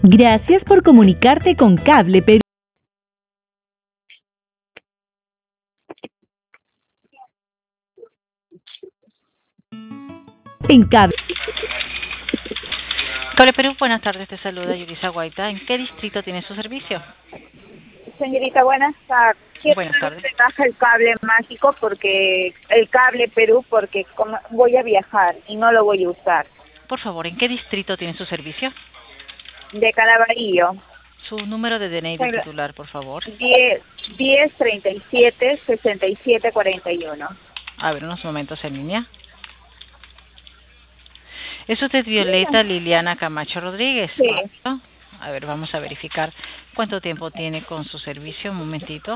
Gracias por comunicarte con Cable Perú. En Cable. Cable Perú, buenas tardes, te saluda Yulisa Guaita. ¿En qué distrito tiene su servicio? Señorita, buenas tardes. Buenas tardes. Quiero baja el cable mágico porque el Cable Perú porque como voy a viajar y no lo voy a usar. Por favor, ¿en qué distrito tiene su servicio? De Caraballo. Su número de DNI del titular, por favor. 1037-6741. A ver, unos momentos en línea. ¿Es usted Violeta Liliana Camacho Rodríguez? Sí. ¿Correcto? A ver, vamos a verificar cuánto tiempo tiene con su servicio. Un momentito.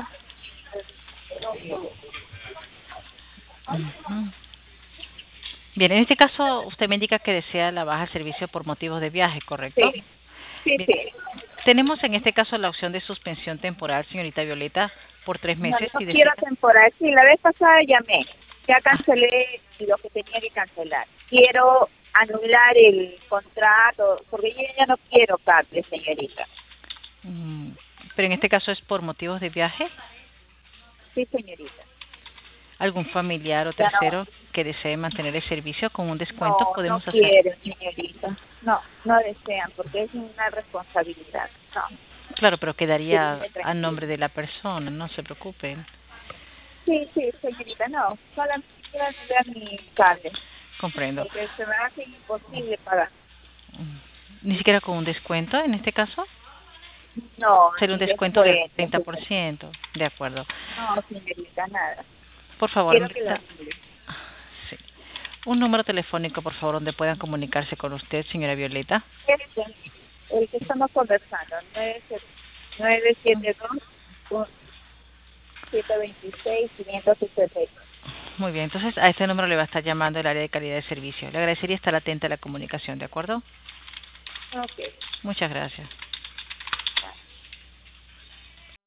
Bien, en este caso usted me indica que desea la baja del servicio por motivos de viaje, ¿correcto? Sí, sí, Bien. sí. Tenemos en este caso la opción de suspensión temporal, señorita Violeta, por 3 meses. No Si quiero desea... temporal. Sí, la vez pasada llamé. Ya cancelé lo que tenía que cancelar. Quiero anular el contrato porque yo ya no quiero cable, señorita. Pero en este caso es por motivos de viaje. Sí, señorita. ¿Algún familiar o Ya tercero no. que desee mantener el servicio con un descuento? No Podemos hacer. quieren, señorita. No desean, porque es una responsabilidad. No. Claro, pero quedaría Quédense a tranquila. nombre de la persona, no se preocupen. Sí, señorita, no. Solamente quiero anular mi cable, Comprendo. porque se me hace imposible pagar. Ni siquiera con un descuento en este caso. No, Sería un ni descuento del descuento. 30%. De acuerdo. No, señorita, nada. Por favor, Quiero que lo necesita... anule. Sí. Un número telefónico, por favor, donde puedan comunicarse con usted, señora Violeta. El que estamos conversando, 972-726-562. Muy bien, entonces a este número le va a estar llamando el área de calidad de servicio. Le agradecería estar atenta a la comunicación, ¿de acuerdo? Ok. Muchas gracias.